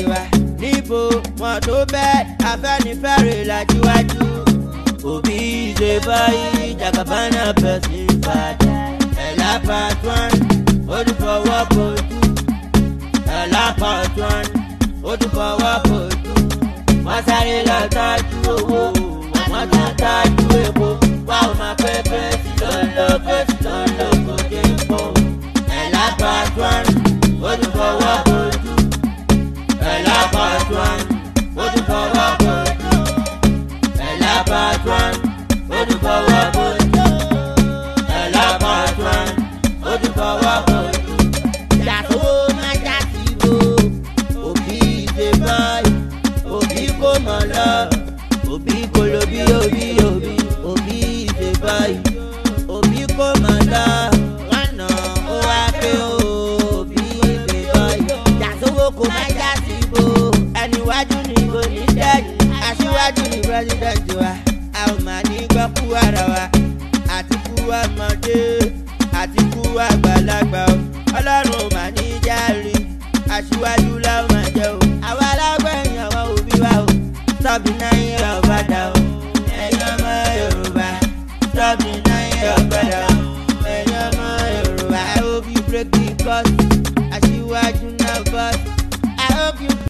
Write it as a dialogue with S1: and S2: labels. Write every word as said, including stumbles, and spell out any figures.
S1: wa níbo wọn tó bẹ́ẹ̀ Afẹ́nifẹ́re làjíwájú. Òbí ṣe báyìí Jagabana person fàdà ẹ̀là pàtùn ó ti fọwọ́ bójú ẹ̀là pàtùn ó ti fọwọ́ bójú. Wọ́n sáré lọ tọ́jú owó wọ́n tún tọ́jú epo wá ò máa pẹ́ pẹ́sì lọ́lọ́kọ́ sí lọ́lọ́kọ́ dé pọ̀. Ẹ̀là pàtùn ó ti fọwọ́ bójú ẹ̀là pàtùn ó ti fọwọ́ bójú ẹ̀là pàtùn ó ti fọwọ́ bójú ẹ̀là pàtùn ó ti fọwọ́ bójú. Ìyàtọ̀ máa já sí ibò òbí ṣe báyìí òbí kò mọ̀ lọ òbí kò lo bí òbí òbí òbí ṣe báyìí òbí kò mọ̀ lọ lọ́nà ó wá pé òbí ṣe báyìí. Ìyàtọ̀ kò máa já sí ibò ẹniwájú ni kò ní dẹ́yìn aṣíwájú ni pírẹ́sidẹ̀ntì wa a ò máa ní gbọ́ kú ara wa àti kú ọmọdé àti kú àgbàlagbà o Ọlọ́run máa ní járe aṣíwájú láwọn máa jẹ́ o àwa alágbẹ̀yìn àwọn òbí wa o stop denying your father o ẹ̀yin ọmọ Yorùbá stop denying your brother o ẹ̀yin ọmọ Yorùbá I hope you break the curse.